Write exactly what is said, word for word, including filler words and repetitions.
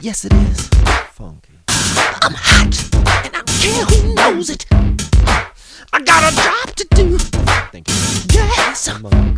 Yes, it is. Funky. I'm hot, and I don't care who knows it. I got a job to do. Thank you. Yes. Come on.